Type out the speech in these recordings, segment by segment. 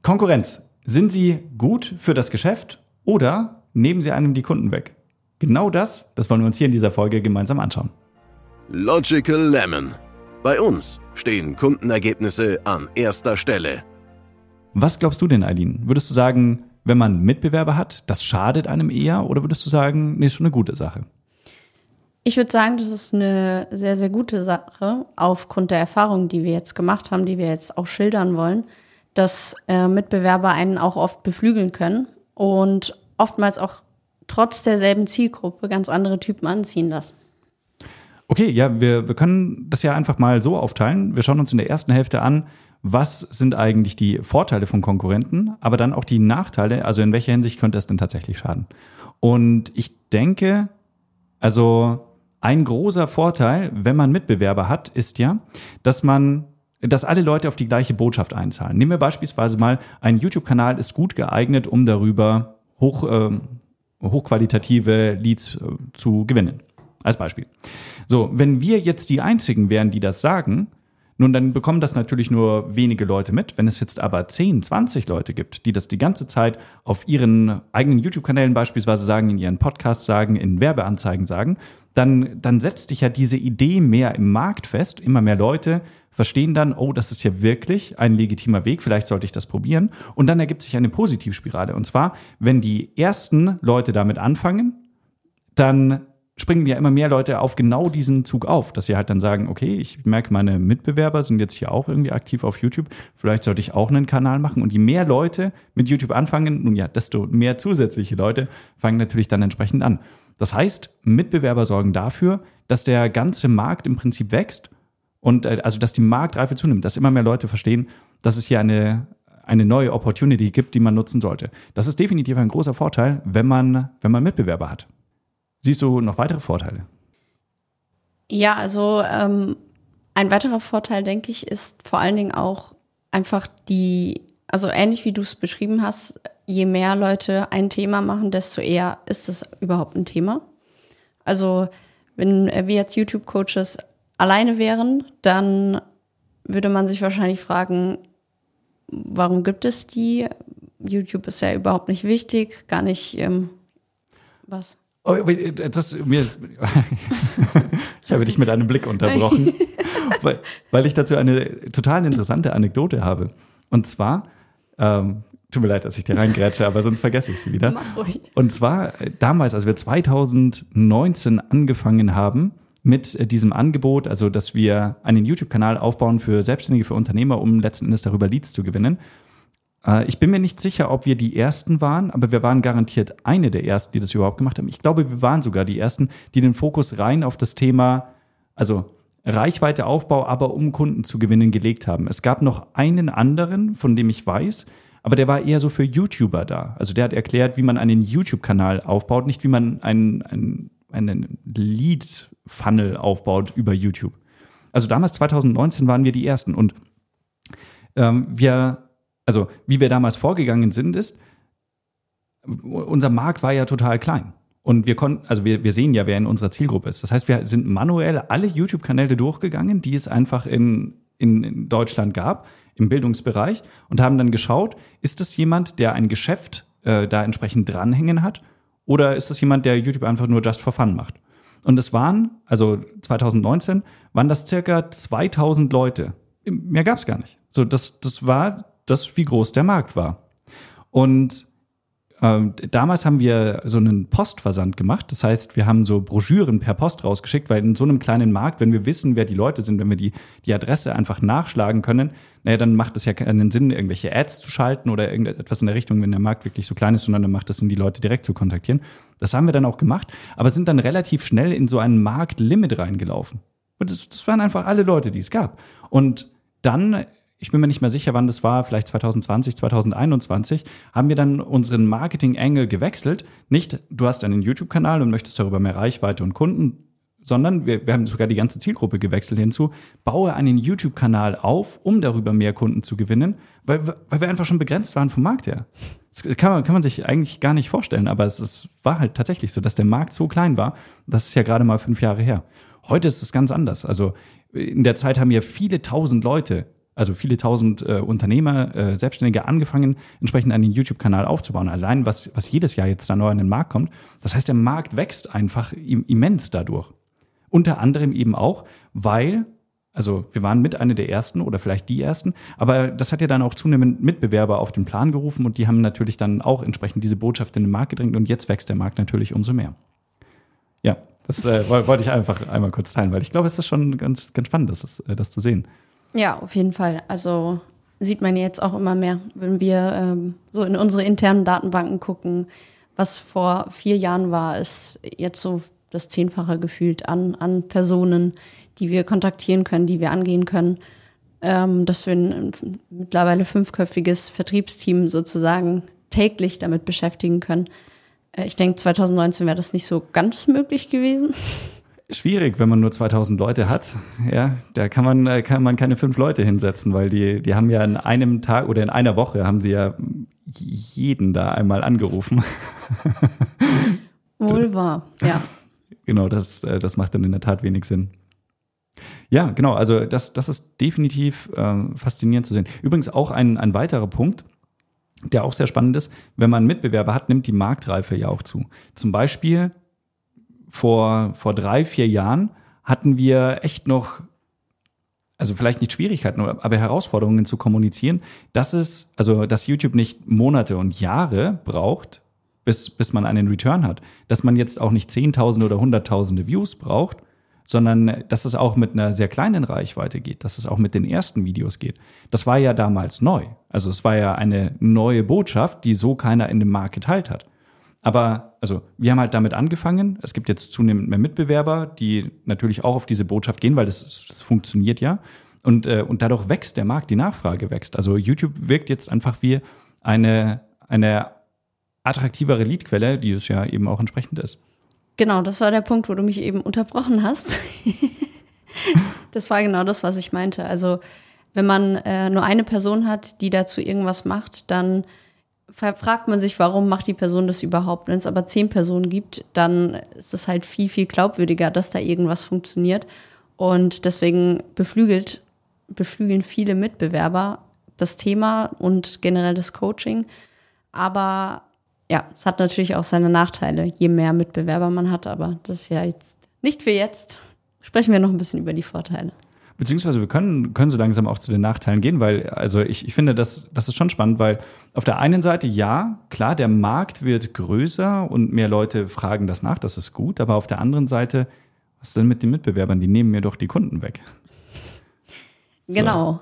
Konkurrenz. Sind sie gut für das Geschäft oder nehmen sie einem die Kunden weg? Genau das wollen wir uns hier in dieser Folge gemeinsam anschauen. Logical Lemon. Bei uns stehen Kundenergebnisse an erster Stelle. Was glaubst du denn, Eileen? Würdest du sagen, wenn man Mitbewerber hat, das schadet einem eher? Oder würdest du sagen, nee, ist schon eine gute Sache? Ich würde sagen, das ist eine sehr, sehr gute Sache, aufgrund der Erfahrungen, die wir jetzt gemacht haben, die wir jetzt auch schildern wollen, dass Mitbewerber einen auch oft beflügeln können und oftmals auch trotz derselben Zielgruppe ganz andere Typen anziehen lassen. Okay, ja, wir können das ja einfach mal so aufteilen. Wir schauen uns in der ersten Hälfte an, was sind eigentlich die Vorteile von Konkurrenten, aber dann auch die Nachteile, also in welcher Hinsicht könnte es denn tatsächlich schaden. Und ich denke, also ein großer Vorteil, wenn man Mitbewerber hat, ist ja, dass alle Leute auf die gleiche Botschaft einzahlen. Nehmen wir beispielsweise mal, ein YouTube-Kanal ist gut geeignet, um darüber hochqualitative Leads zu gewinnen. Als Beispiel. So, wenn wir jetzt die Einzigen wären, die das sagen, nun, dann bekommen das natürlich nur wenige Leute mit. Wenn es jetzt aber 10, 20 Leute gibt, die das die ganze Zeit auf ihren eigenen YouTube-Kanälen beispielsweise sagen, in ihren Podcasts sagen, in Werbeanzeigen sagen, dann setzt sich ja diese Idee mehr im Markt fest. Immer mehr Leute verstehen dann, oh, das ist ja wirklich ein legitimer Weg, vielleicht sollte ich das probieren. Und dann ergibt sich eine Positivspirale. Und zwar, wenn die ersten Leute damit anfangen, dann springen ja immer mehr Leute auf genau diesen Zug auf, dass sie halt dann sagen, okay, ich merke, meine Mitbewerber sind jetzt hier auch irgendwie aktiv auf YouTube, vielleicht sollte ich auch einen Kanal machen. Und je mehr Leute mit YouTube anfangen, nun ja, desto mehr zusätzliche Leute fangen natürlich dann entsprechend an. Das heißt, Mitbewerber sorgen dafür, dass der ganze Markt im Prinzip wächst und also dass die Marktreife zunimmt, dass immer mehr Leute verstehen, dass es hier eine neue Opportunity gibt, die man nutzen sollte. Das ist definitiv ein großer Vorteil, wenn man Mitbewerber hat. Siehst du noch weitere Vorteile? Ja, also ein weiterer Vorteil, denke ich, ist vor allen Dingen auch einfach also ähnlich wie du es beschrieben hast, je mehr Leute ein Thema machen, desto eher ist es überhaupt ein Thema. Also wenn wir jetzt YouTube-Coaches alleine wären, dann würde man sich wahrscheinlich fragen, warum gibt es die? YouTube ist ja überhaupt nicht wichtig, gar nicht was? Oh, ich habe dich mit einem Blick unterbrochen, weil ich dazu eine total interessante Anekdote habe. Und zwar, tut mir leid, dass ich dir reingrätsche, aber sonst vergesse ich sie wieder. Mach ruhig. Und zwar damals, als wir 2019 angefangen haben mit diesem Angebot, also dass wir einen YouTube-Kanal aufbauen für Selbstständige, für Unternehmer, um letzten Endes darüber Leads zu gewinnen. Ich bin mir nicht sicher, ob wir die Ersten waren, aber wir waren garantiert eine der Ersten, die das überhaupt gemacht haben. Ich glaube, wir waren sogar die Ersten, die den Fokus rein auf das Thema, also Reichweiteaufbau, aber um Kunden zu gewinnen, gelegt haben. Es gab noch einen anderen, von dem ich weiß, aber der war eher so für YouTuber da. Also der hat erklärt, wie man einen YouTube-Kanal aufbaut, nicht wie man einen Lead-Funnel aufbaut über YouTube. Also damals, 2019, waren wir die Ersten. Und wie wir damals vorgegangen sind, ist, unser Markt war ja total klein. Und wir sehen ja, wer in unserer Zielgruppe ist. Das heißt, wir sind manuell alle YouTube-Kanäle durchgegangen, die es einfach in Deutschland gab, im Bildungsbereich, und haben dann geschaut, ist das jemand, der ein Geschäft da entsprechend dranhängen hat, oder ist das jemand, der YouTube einfach nur just for fun macht? Und es waren, also 2019, waren das circa 2000 Leute. Mehr gab es gar nicht. So, das war das, wie groß der Markt war. Und damals haben wir so einen Postversand gemacht. Das heißt, wir haben so Broschüren per Post rausgeschickt, weil in so einem kleinen Markt, wenn wir wissen, wer die Leute sind, wenn wir die Adresse einfach nachschlagen können, dann macht es ja keinen Sinn, irgendwelche Ads zu schalten oder irgendetwas in der Richtung, wenn der Markt wirklich so klein ist, sondern dann macht es Sinn, die Leute direkt zu kontaktieren. Das haben wir dann auch gemacht, aber sind dann relativ schnell in so ein Marktlimit reingelaufen. Und das waren einfach alle Leute, die es gab. Und dann, ich bin mir nicht mehr sicher, wann das war, vielleicht 2020, 2021, haben wir dann unseren Marketing-Angle gewechselt. Nicht, du hast einen YouTube-Kanal und möchtest darüber mehr Reichweite und Kunden, sondern wir haben sogar die ganze Zielgruppe gewechselt hinzu, baue einen YouTube-Kanal auf, um darüber mehr Kunden zu gewinnen, weil wir einfach schon begrenzt waren vom Markt her. Das kann man sich eigentlich gar nicht vorstellen, aber es war halt tatsächlich so, dass der Markt so klein war. Das ist ja gerade mal 5 Jahre her. Heute ist es ganz anders. Also in der Zeit haben ja viele tausend Leute also viele tausend Unternehmer, Selbstständige angefangen, entsprechend einen YouTube-Kanal aufzubauen. Allein, was jedes Jahr jetzt da neu an den Markt kommt. Das heißt, der Markt wächst einfach immens dadurch. Unter anderem eben auch, weil, also wir waren mit einer der ersten oder vielleicht die ersten, aber das hat ja dann auch zunehmend Mitbewerber auf den Plan gerufen und die haben natürlich dann auch entsprechend diese Botschaft in den Markt gedrängt und jetzt wächst der Markt natürlich umso mehr. Ja, das wollte ich einfach einmal kurz teilen, weil ich glaube, es ist schon ganz, ganz spannend, das zu sehen. Ja, auf jeden Fall. Also sieht man jetzt auch immer mehr, wenn wir so in unsere internen Datenbanken gucken. Was vor 4 Jahren war, ist jetzt so das 10-fache gefühlt an Personen, die wir kontaktieren können, die wir angehen können. Dass wir ein mittlerweile 5-köpfiges Vertriebsteam sozusagen täglich damit beschäftigen können. Ich denke, 2019 wäre das nicht so ganz möglich gewesen. Schwierig, wenn man nur 2000 Leute hat. Ja, da kann man keine 5 Leute hinsetzen, weil die haben ja in einem Tag oder in einer Woche haben sie ja jeden da einmal angerufen. Wohl wahr, ja. Genau, das macht dann in der Tat wenig Sinn. Ja, genau, also das ist definitiv faszinierend zu sehen. Übrigens auch ein weiterer Punkt, der auch sehr spannend ist, wenn man Mitbewerber hat, nimmt die Marktreife ja auch zu. Zum Beispiel vor 3-4 Jahren hatten wir echt noch, also vielleicht nicht Schwierigkeiten, aber Herausforderungen zu kommunizieren, dass YouTube nicht Monate und Jahre braucht, bis man einen Return hat. Dass man jetzt auch nicht Zehntausende oder Hunderttausende Views braucht, sondern dass es auch mit einer sehr kleinen Reichweite geht, dass es auch mit den ersten Videos geht. Das war ja damals neu. Also es war ja eine neue Botschaft, die so keiner in dem Markt geteilt hat. Aber also wir haben halt damit angefangen. Es gibt jetzt zunehmend mehr Mitbewerber, die natürlich auch auf diese Botschaft gehen, weil das funktioniert ja. Und dadurch wächst der Markt, die Nachfrage wächst. Also YouTube wirkt jetzt einfach wie eine attraktivere Leadquelle, die es ja eben auch entsprechend ist. Genau, das war der Punkt, wo du mich eben unterbrochen hast. Das war genau das, was ich meinte. Also wenn man nur eine Person hat, die dazu irgendwas macht, dann fragt man sich, warum macht die Person das überhaupt? Wenn es aber 10 Personen gibt, dann ist es halt viel, viel glaubwürdiger, dass da irgendwas funktioniert. Und deswegen beflügeln viele Mitbewerber das Thema und generell das Coaching. Aber ja, es hat natürlich auch seine Nachteile, je mehr Mitbewerber man hat. Aber das ist ja jetzt nicht für jetzt. Sprechen wir noch ein bisschen über die Vorteile. Beziehungsweise wir können so langsam auch zu den Nachteilen gehen, weil also ich finde, das ist schon spannend, weil auf der einen Seite, ja, klar, der Markt wird größer und mehr Leute fragen das nach, das ist gut, aber auf der anderen Seite, was denn mit den Mitbewerbern? Die nehmen mir doch die Kunden weg. So. Genau.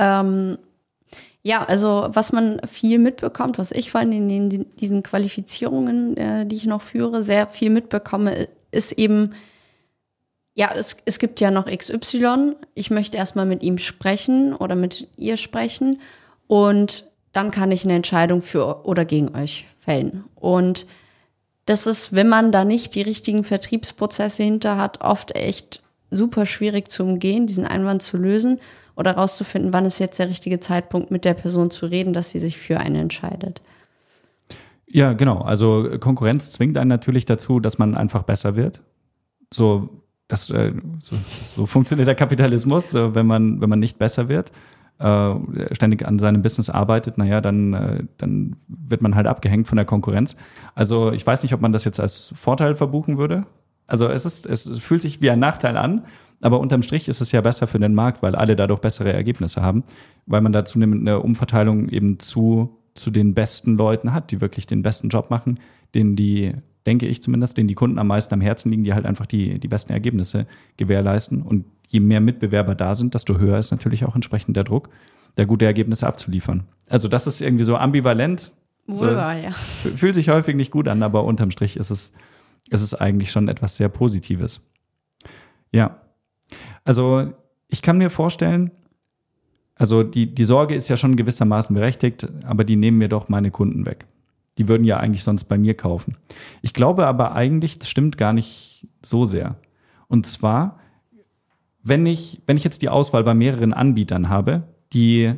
Ja, also was man viel mitbekommt, was ich vor allem in diesen Qualifizierungen, die ich noch führe, sehr viel mitbekomme, ist eben, ja, es gibt ja noch XY, ich möchte erstmal mit ihm sprechen oder mit ihr sprechen und dann kann ich eine Entscheidung für oder gegen euch fällen. Und das ist, wenn man da nicht die richtigen Vertriebsprozesse hinter hat, oft echt super schwierig zu umgehen, diesen Einwand zu lösen oder rauszufinden, wann ist jetzt der richtige Zeitpunkt, mit der Person zu reden, dass sie sich für einen entscheidet. Ja, genau. Also Konkurrenz zwingt einen natürlich dazu, dass man einfach besser wird. So funktioniert der Kapitalismus. Wenn man nicht besser wird, ständig an seinem Business arbeitet, naja, dann wird man halt abgehängt von der Konkurrenz. Also ich weiß nicht, ob man das jetzt als Vorteil verbuchen würde. Also es fühlt sich wie ein Nachteil an, aber unterm Strich ist es ja besser für den Markt, weil alle dadurch bessere Ergebnisse haben, weil man da zunehmend eine Umverteilung eben zu den besten Leuten hat, die wirklich den besten Job machen, denen die Kunden am meisten am Herzen liegen, die halt einfach die besten Ergebnisse gewährleisten. Und je mehr Mitbewerber da sind, desto höher ist natürlich auch entsprechend der Druck, da gute Ergebnisse abzuliefern. Also das ist irgendwie so ambivalent. Wohlwahr, ja. Fühlt sich häufig nicht gut an, aber unterm Strich ist es eigentlich schon etwas sehr Positives. Ja, also ich kann mir vorstellen, also die Sorge ist ja schon gewissermaßen berechtigt, aber die nehmen mir doch meine Kunden weg. Die würden ja eigentlich sonst bei mir kaufen. Ich glaube aber eigentlich, das stimmt gar nicht so sehr. Und zwar, wenn ich jetzt die Auswahl bei mehreren Anbietern habe, die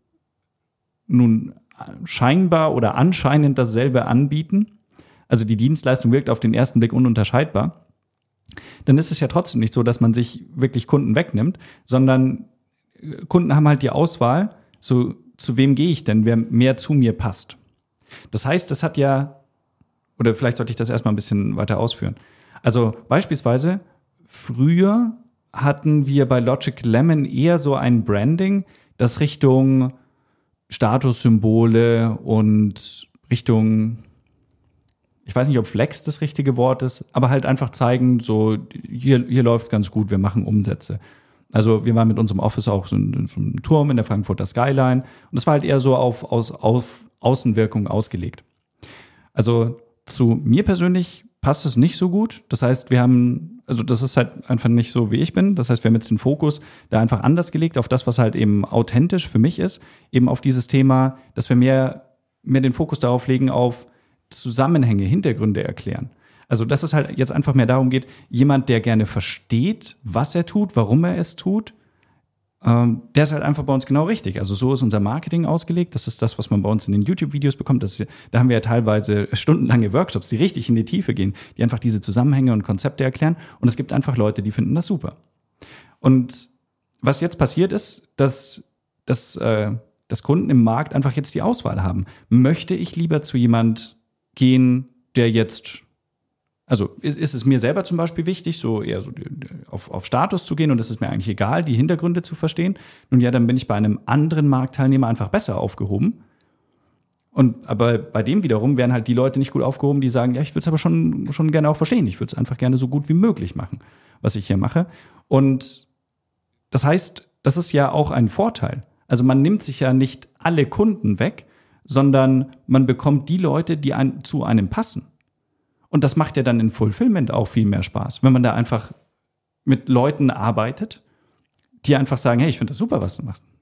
nun scheinbar oder anscheinend dasselbe anbieten, also die Dienstleistung wirkt auf den ersten Blick ununterscheidbar, dann ist es ja trotzdem nicht so, dass man sich wirklich Kunden wegnimmt, sondern Kunden haben halt die Auswahl, so zu wem gehe ich denn, wer mehr zu mir passt. Das heißt, das hat ja, oder vielleicht sollte ich das erstmal ein bisschen weiter ausführen. Also beispielsweise, früher hatten wir bei Logic Lemon eher so ein Branding, das Richtung Statussymbole und Richtung, ich weiß nicht, ob Flex das richtige Wort ist, aber halt einfach zeigen, so hier läuft es ganz gut, wir machen Umsätze. Also wir waren mit unserem Office auch so in so einem Turm in der Frankfurter Skyline und das war halt eher so auf Außenwirkung ausgelegt. Also zu mir persönlich passt es nicht so gut. Das heißt, das ist halt einfach nicht so, wie ich bin. Das heißt, wir haben jetzt den Fokus da einfach anders gelegt auf das, was halt eben authentisch für mich ist, eben auf dieses Thema, dass wir mehr den Fokus darauf legen, auf Zusammenhänge, Hintergründe erklären. Also, dass es halt jetzt einfach mehr darum geht, jemand, der gerne versteht, was er tut, warum er es tut, der ist halt einfach bei uns genau richtig. Also so ist unser Marketing ausgelegt. Das ist das, was man bei uns in den YouTube-Videos bekommt. Da haben wir ja teilweise stundenlange Workshops, die richtig in die Tiefe gehen, die einfach diese Zusammenhänge und Konzepte erklären. Und es gibt einfach Leute, die finden das super. Und was jetzt passiert ist, dass Kunden im Markt einfach jetzt die Auswahl haben. Möchte ich lieber zu jemand gehen, der jetzt, also ist es mir selber zum Beispiel wichtig, so eher so auf Status zu gehen und es ist mir eigentlich egal, die Hintergründe zu verstehen. Nun ja, dann bin ich bei einem anderen Marktteilnehmer einfach besser aufgehoben. Aber bei dem wiederum wären halt die Leute nicht gut aufgehoben, die sagen, ja, ich würde es aber schon gerne auch verstehen. Ich würde es einfach gerne so gut wie möglich machen, was ich hier mache. Und das heißt, das ist ja auch ein Vorteil. Also man nimmt sich ja nicht alle Kunden weg, sondern man bekommt die Leute, die zu einem passen. Und das macht ja dann in Fulfillment auch viel mehr Spaß, wenn man da einfach mit Leuten arbeitet, die einfach sagen, hey, ich finde das super, was du machst.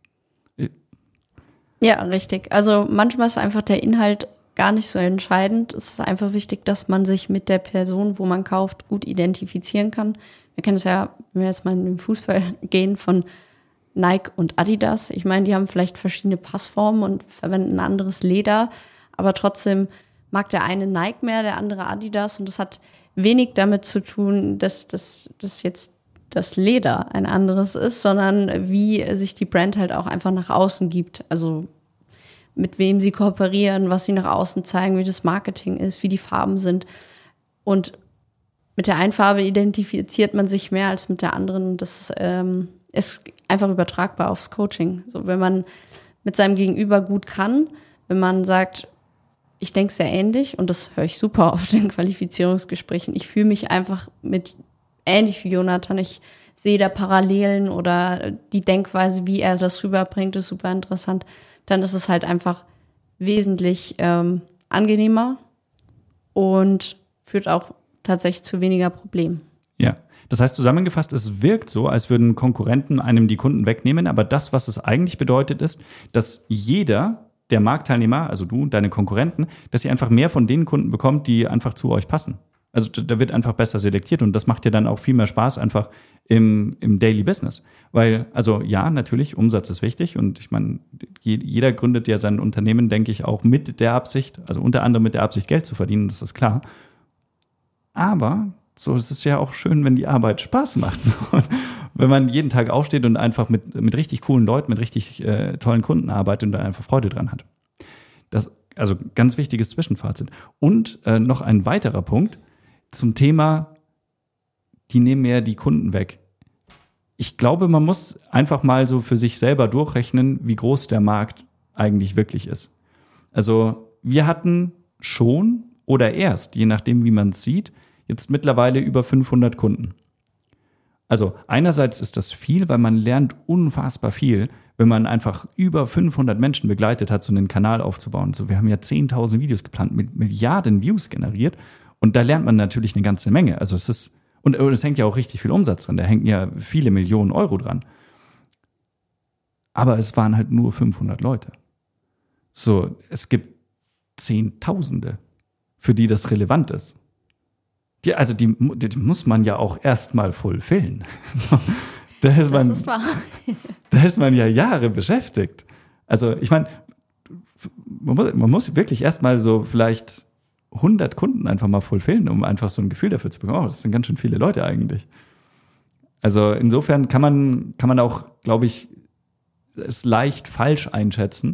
Ja, richtig. Also manchmal ist einfach der Inhalt gar nicht so entscheidend. Es ist einfach wichtig, dass man sich mit der Person, wo man kauft, gut identifizieren kann. Wir kennen es ja, wenn wir jetzt mal in den Fußball gehen, von Nike und Adidas. Ich meine, die haben vielleicht verschiedene Passformen und verwenden ein anderes Leder, aber trotzdem mag der eine Nike mehr, der andere Adidas und das hat wenig damit zu tun, dass jetzt das Leder ein anderes ist, sondern wie sich die Brand halt auch einfach nach außen gibt. Also mit wem sie kooperieren, was sie nach außen zeigen, wie das Marketing ist, wie die Farben sind. Und mit der einen Farbe identifiziert man sich mehr als mit der anderen. Das ist einfach übertragbar aufs Coaching. So, wenn man mit seinem Gegenüber gut kann, wenn man sagt, ich denke sehr ähnlich und das höre ich super auf den Qualifizierungsgesprächen. Ich fühle mich einfach ähnlich wie Jonathan. Ich sehe da Parallelen oder die Denkweise, wie er das rüberbringt, ist super interessant. Dann ist es halt einfach wesentlich angenehmer und führt auch tatsächlich zu weniger Problemen. Ja, das heißt zusammengefasst, es wirkt so, als würden Konkurrenten einem die Kunden wegnehmen, aber das, was es eigentlich bedeutet, ist, dass jeder der Marktteilnehmer, also du und deine Konkurrenten, dass ihr einfach mehr von den Kunden bekommt, die einfach zu euch passen. Also da wird einfach besser selektiert und das macht dir dann auch viel mehr Spaß einfach im Daily Business. Weil, also ja, natürlich, Umsatz ist wichtig und ich meine, jeder gründet ja sein Unternehmen, denke ich, auch mit der Absicht, also unter anderem mit der Absicht, Geld zu verdienen, das ist klar. Aber so, es ist ja auch schön, wenn die Arbeit Spaß macht. So. Wenn man jeden Tag aufsteht und einfach mit richtig coolen Leuten, mit richtig tollen Kunden arbeitet und da einfach Freude dran hat. Das, also ganz wichtiges Zwischenfazit. Und noch ein weiterer Punkt zum Thema, die nehmen ja die Kunden weg. Ich glaube, man muss einfach mal so für sich selber durchrechnen, wie groß der Markt eigentlich wirklich ist. Also wir hatten schon oder erst, je nachdem wie man es sieht, jetzt mittlerweile über 500 Kunden. Also einerseits ist das viel, weil man lernt unfassbar viel, wenn man einfach über 500 Menschen begleitet hat, so einen Kanal aufzubauen. So, wir haben ja 10.000 Videos geplant, mit Milliarden Views generiert und da lernt man natürlich eine ganze Menge. Also es hängt ja auch richtig viel Umsatz dran, da hängen ja viele Millionen Euro dran. Aber es waren halt nur 500 Leute. So, es gibt Zehntausende, für die das relevant ist. Die muss man ja auch erstmal fulfillen. Da ist man ja Jahre beschäftigt. Also ich meine, man muss wirklich erstmal so vielleicht 100 Kunden einfach mal fulfillen, um einfach so ein Gefühl dafür zu bekommen. Oh, das sind ganz schön viele Leute eigentlich. Also insofern kann man auch, glaube ich, es leicht falsch einschätzen,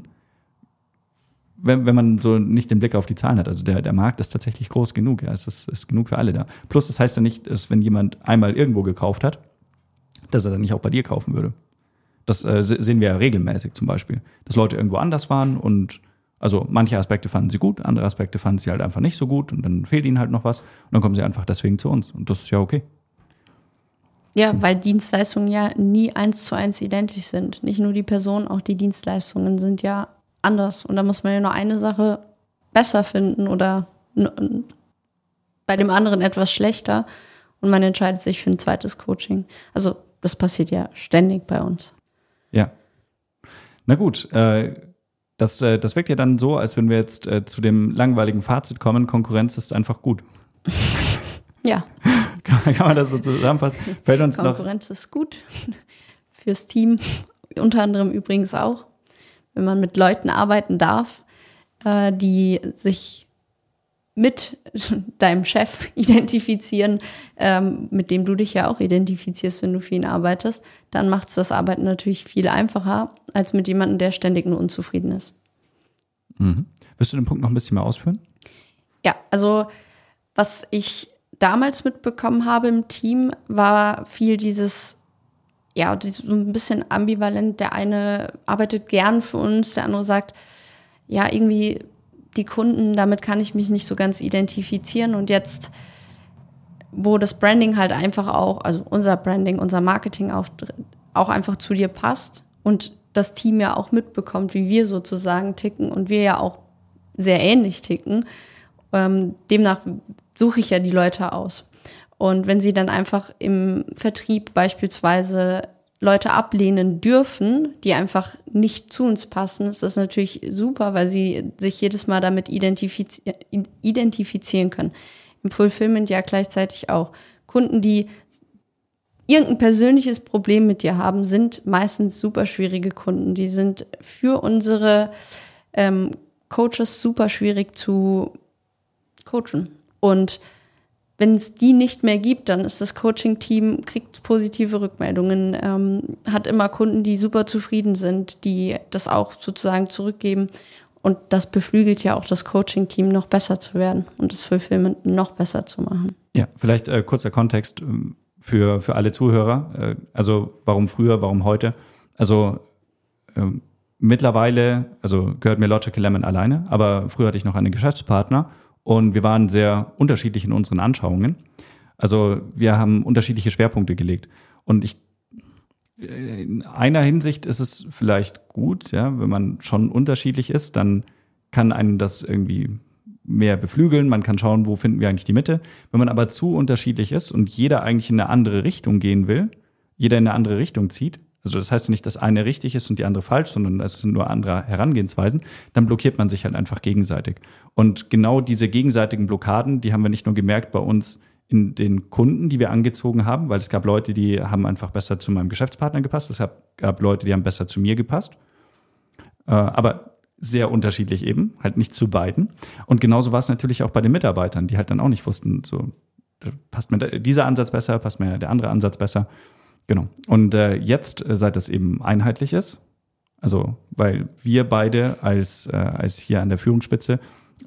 wenn man so nicht den Blick auf die Zahlen hat. Also der Markt ist tatsächlich groß genug. Ja, es ist genug für alle da. Plus, das heißt ja nicht, dass wenn jemand einmal irgendwo gekauft hat, dass er dann nicht auch bei dir kaufen würde. Das sehen wir ja regelmäßig zum Beispiel. Dass Leute irgendwo anders waren und also manche Aspekte fanden sie gut, andere Aspekte fanden sie halt einfach nicht so gut und dann fehlt ihnen halt noch was und dann kommen sie einfach deswegen zu uns und das ist ja okay. Ja, weil Dienstleistungen ja nie 1:1 identisch sind. Nicht nur die Person, auch die Dienstleistungen sind ja anders. Und da muss man ja nur eine Sache besser finden oder bei dem anderen etwas schlechter. Und man entscheidet sich für ein zweites Coaching. Also das passiert ja ständig bei uns. Ja. Na gut, das wirkt ja dann so, als wenn wir jetzt zu dem langweiligen Fazit kommen, Konkurrenz ist einfach gut. Ja. Kann man das so zusammenfassen? Fällt uns Konkurrenz ist gut fürs Team, unter anderem übrigens auch, wenn man mit Leuten arbeiten darf, die sich mit deinem Chef identifizieren, mit dem du dich ja auch identifizierst, wenn du für ihn arbeitest, dann macht es das Arbeiten natürlich viel einfacher, als mit jemandem, der ständig nur unzufrieden ist. Mhm. Willst du den Punkt noch ein bisschen mehr ausführen? Ja, also was ich damals mitbekommen habe im Team, war viel dieses, ja, so ein bisschen ambivalent. Der eine arbeitet gern für uns, der andere sagt, ja, irgendwie die Kunden, damit kann ich mich nicht so ganz identifizieren. Und jetzt, wo das Branding halt einfach auch, also unser Branding, unser Marketing auch einfach zu dir passt und das Team ja auch mitbekommt, wie wir sozusagen ticken und wir ja auch sehr ähnlich ticken, demnach suche ich ja die Leute aus. Und wenn sie dann einfach im Vertrieb beispielsweise Leute ablehnen dürfen, die einfach nicht zu uns passen, ist das natürlich super, weil sie sich jedes Mal damit identifizieren können. Im Fulfillment ja gleichzeitig auch. Kunden, die irgendein persönliches Problem mit dir haben, sind meistens super schwierige Kunden. Die sind für unsere Coaches super schwierig zu coachen. Und wenn es die nicht mehr gibt, dann ist das Coaching-Team, kriegt positive Rückmeldungen, hat immer Kunden, die super zufrieden sind, die das auch sozusagen zurückgeben. Und das beflügelt ja auch das Coaching-Team, noch besser zu werden und das Fulfillment noch besser zu machen. Ja, vielleicht kurzer Kontext für alle Zuhörer. Also warum früher, warum heute? Also mittlerweile, also gehört mir Logical Lemon alleine, aber früher hatte ich noch einen Geschäftspartner. Und wir waren sehr unterschiedlich in unseren Anschauungen. Also wir haben unterschiedliche Schwerpunkte gelegt. Und in einer Hinsicht ist es vielleicht gut, ja, wenn man schon unterschiedlich ist, dann kann einen das irgendwie mehr beflügeln. Man kann schauen, wo finden wir eigentlich die Mitte. Wenn man aber zu unterschiedlich ist und jeder eigentlich in eine andere Richtung gehen will, jeder in eine andere Richtung zieht, also das heißt nicht, dass eine richtig ist und die andere falsch, sondern es sind nur andere Herangehensweisen, dann blockiert man sich halt einfach gegenseitig. Und genau diese gegenseitigen Blockaden, die haben wir nicht nur gemerkt bei uns in den Kunden, die wir angezogen haben, weil es gab Leute, die haben einfach besser zu meinem Geschäftspartner gepasst, es gab Leute, die haben besser zu mir gepasst, aber sehr unterschiedlich eben, halt nicht zu beiden. Und genauso war es natürlich auch bei den Mitarbeitern, die halt dann auch nicht wussten, so passt mir dieser Ansatz besser, passt mir der andere Ansatz besser. Genau. Und jetzt, seit das eben einheitlich ist, also weil wir beide als hier an der Führungsspitze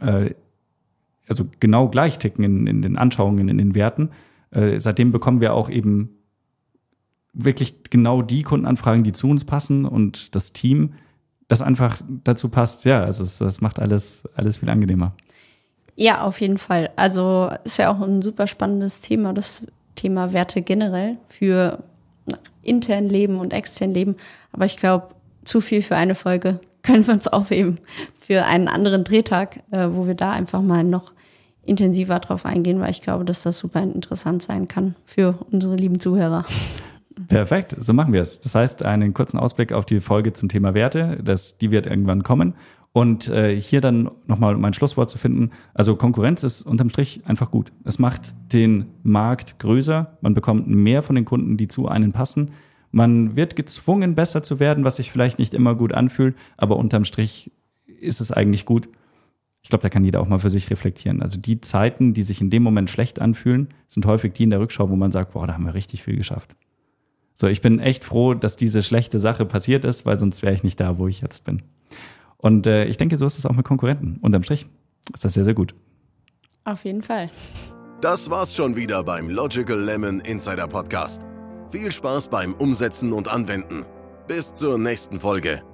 also genau gleich ticken in den Anschauungen, in den Werten, seitdem bekommen wir auch eben wirklich genau die Kundenanfragen, die zu uns passen und das Team, das einfach dazu passt. Ja, also das macht alles viel angenehmer. Ja, auf jeden Fall. Also ist ja auch ein super spannendes Thema, das Thema Werte generell für intern Leben und extern Leben. Aber ich glaube, zu viel für eine Folge können wir uns aufheben für einen anderen Drehtag, wo wir da einfach mal noch intensiver drauf eingehen, weil ich glaube, dass das super interessant sein kann für unsere lieben Zuhörer. Perfekt, so machen wir es. Das heißt, einen kurzen Ausblick auf die Folge zum Thema Werte, die wird irgendwann kommen. Und hier dann nochmal um ein Schlusswort zu finden, also Konkurrenz ist unterm Strich einfach gut. Es macht den Markt größer, man bekommt mehr von den Kunden, die zu einem passen. Man wird gezwungen, besser zu werden, was sich vielleicht nicht immer gut anfühlt, aber unterm Strich ist es eigentlich gut. Ich glaube, da kann jeder auch mal für sich reflektieren. Also die Zeiten, die sich in dem Moment schlecht anfühlen, sind häufig die in der Rückschau, wo man sagt, boah, da haben wir richtig viel geschafft. So, ich bin echt froh, dass diese schlechte Sache passiert ist, weil sonst wäre ich nicht da, wo ich jetzt bin. Und ich denke, so ist es auch mit Konkurrenten. Unterm Strich ist das sehr, sehr gut. Auf jeden Fall. Das war's schon wieder beim Logical Lemon Insider Podcast. Viel Spaß beim Umsetzen und Anwenden. Bis zur nächsten Folge.